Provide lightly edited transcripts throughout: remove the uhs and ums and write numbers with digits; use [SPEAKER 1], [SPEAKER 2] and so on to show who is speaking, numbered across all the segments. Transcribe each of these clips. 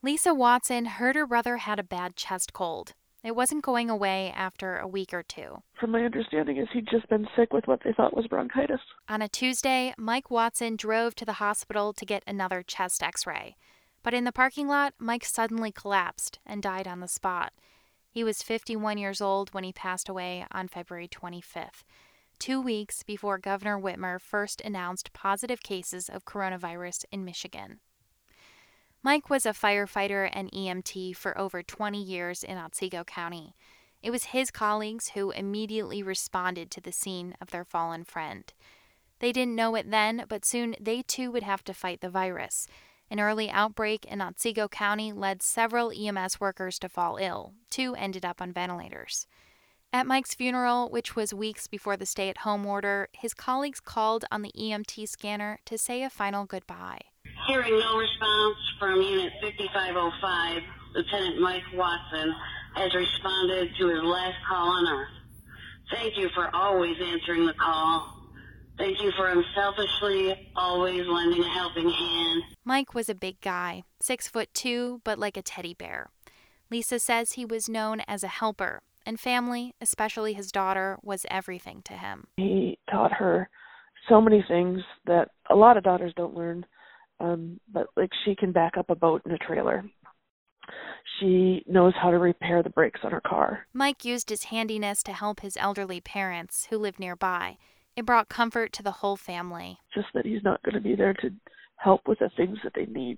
[SPEAKER 1] Lisa Watson heard her brother had a bad chest cold. It wasn't going away after a week or two.
[SPEAKER 2] From my understanding is he'd just been sick with what they thought was bronchitis.
[SPEAKER 1] On a Tuesday, Mike Watson drove to the hospital to get another chest x-ray. But in the parking lot, Mike suddenly collapsed and died on the spot. He was 51 years old when he passed away on February 25th, 2 weeks before Governor Whitmer first announced positive cases of coronavirus in Michigan. Mike was a firefighter and EMT for over 20 years in Otsego County. It was his colleagues who immediately responded to the scene of their fallen friend. They didn't know it then, but soon they too would have to fight the virus. An early outbreak in Otsego County led several EMS workers to fall ill. 2 ended up on ventilators. At Mike's funeral, which was weeks before the stay-at-home order, his colleagues called on the EMT scanner to say a final goodbye.
[SPEAKER 3] Hearing no response from Unit 5505, Lieutenant Mike Watson has responded to his last call on Earth. Thank you for always answering the call. Thank you for unselfishly always lending a helping hand.
[SPEAKER 1] Mike was a big guy, 6'2", but like a teddy bear. Lisa says he was known as a helper, and family, especially his daughter, was everything to him.
[SPEAKER 2] He taught her so many things that a lot of daughters don't learn, but like she can back up a boat in a trailer. She knows how to repair the brakes on her car.
[SPEAKER 1] Mike used his handiness to help his elderly parents who lived nearby. It brought comfort to the whole family.
[SPEAKER 2] Just that he's not going to be there to help with the things that they need.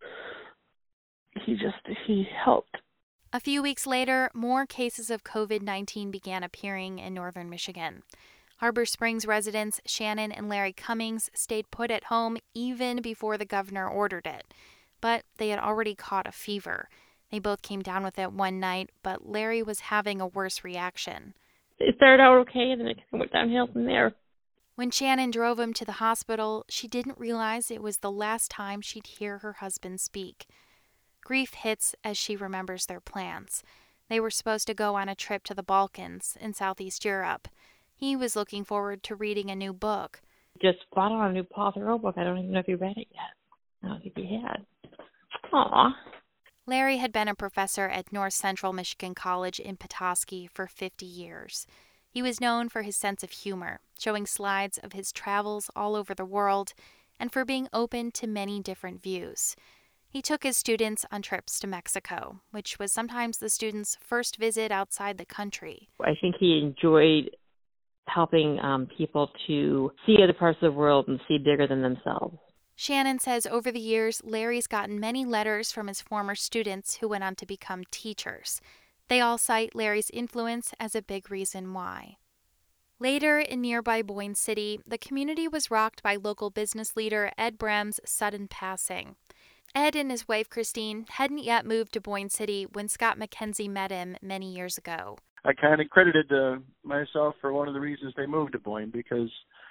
[SPEAKER 2] He helped.
[SPEAKER 1] A few weeks later, more cases of COVID-19 began appearing in northern Michigan. Harbor Springs residents Shannon and Larry Cummings stayed put at home even before the governor ordered it. But they had already caught a fever. They both came down with it one night, but Larry was having a worse reaction.
[SPEAKER 4] It started out okay, and then it went downhill from there.
[SPEAKER 1] When Shannon drove him to the hospital, she didn't realize it was the last time she'd hear her husband speak. Grief hits as she remembers their plans. They were supposed to go on a trip to the Balkans in Southeast Europe. He was looking forward to reading a new book.
[SPEAKER 4] Just bought on a new Paul Thoreau book. I don't even know if he read it yet. I don't think he had. Aw.
[SPEAKER 1] Larry had been a professor at North Central Michigan College in Petoskey for 50 years. He was known for his sense of humor, showing slides of his travels all over the world, and for being open to many different views. He took his students on trips to Mexico, which was sometimes the students' first visit outside the country.
[SPEAKER 4] I think he enjoyed helping people to see other parts of the world and see bigger than themselves.
[SPEAKER 1] Shannon says over the years, Larry's gotten many letters from his former students who went on to become teachers. They all cite Larry's influence as a big reason why. Later, in nearby Boyne City, the community was rocked by local business leader Ed Brem's sudden passing. Ed and his wife Christine hadn't yet moved to Boyne City when Scott McKenzie met him many years ago.
[SPEAKER 5] I kind of credited myself for one of the reasons they moved to Boyne, because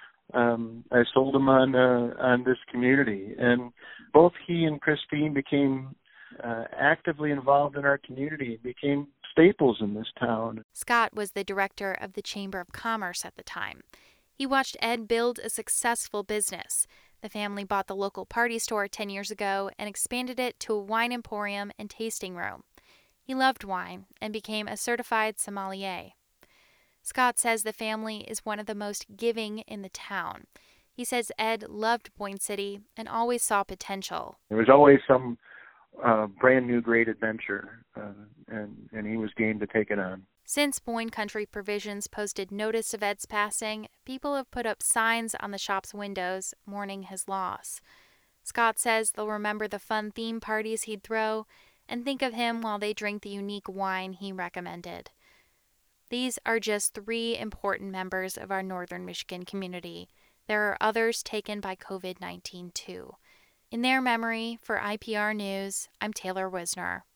[SPEAKER 5] I sold them on this community. And both he and Christine became actively involved in our community, became staples in this town.
[SPEAKER 1] Scott was the director of the Chamber of Commerce at the time. He watched Ed build a successful business. The family bought the local party store 10 years ago and expanded it to a wine emporium and tasting room. He loved wine and became a certified sommelier. Scott says the family is one of the most giving in the town. He says Ed loved Boyne City and always saw potential.
[SPEAKER 5] There was always some brand new great adventure, and he was game to take it on.
[SPEAKER 1] Since Boyne Country Provisions posted notice of Ed's passing, people have put up signs on the shop's windows mourning his loss. Scott says they'll remember the fun theme parties he'd throw and think of him while they drink the unique wine he recommended. These are just 3 important members of our northern Michigan community. There are others taken by COVID-19 too. In their memory, for IPR News, I'm Taylor Wisner.